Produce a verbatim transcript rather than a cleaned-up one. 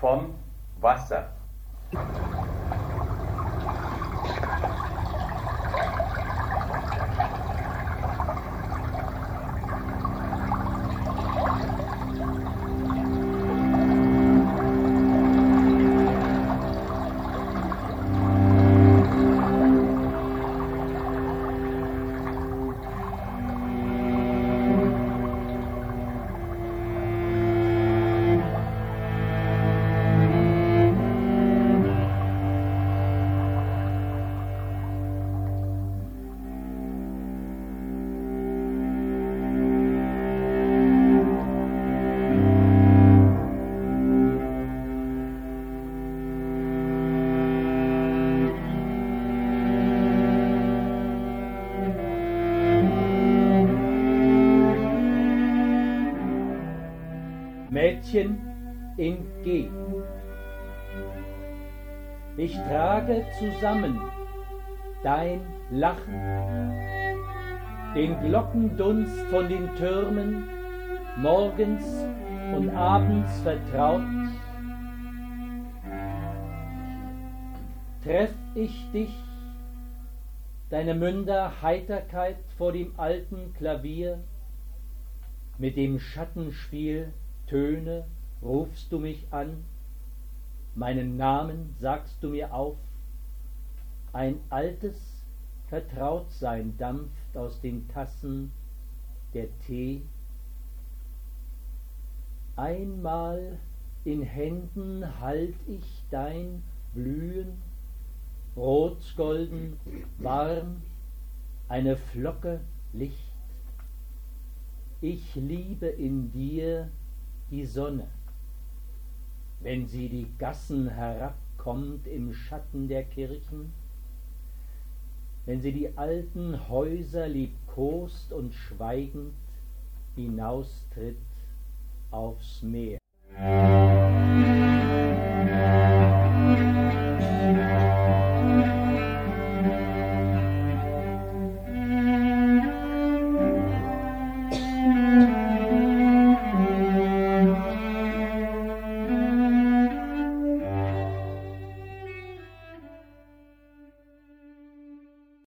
vom Wasser. Mädchen in G. Ich trage zusammen dein Lachen, den Glockendunst von den Türmen, morgens und abends vertraut. Treff ich dich, deine Münder Heiterkeit vor dem alten Klavier, mit dem Schattenspiel Töne rufst du mich an, meinen Namen sagst du mir auf, ein altes Vertrautsein dampft aus den Tassen der Tee. Einmal in Händen halt ich dein Blühen, rotgolden, warm, eine Flocke Licht. Ich liebe in dir die Sonne, wenn sie die Gassen herabkommt im Schatten der Kirchen, wenn sie die alten Häuser liebkost und schweigend hinaustritt aufs Meer.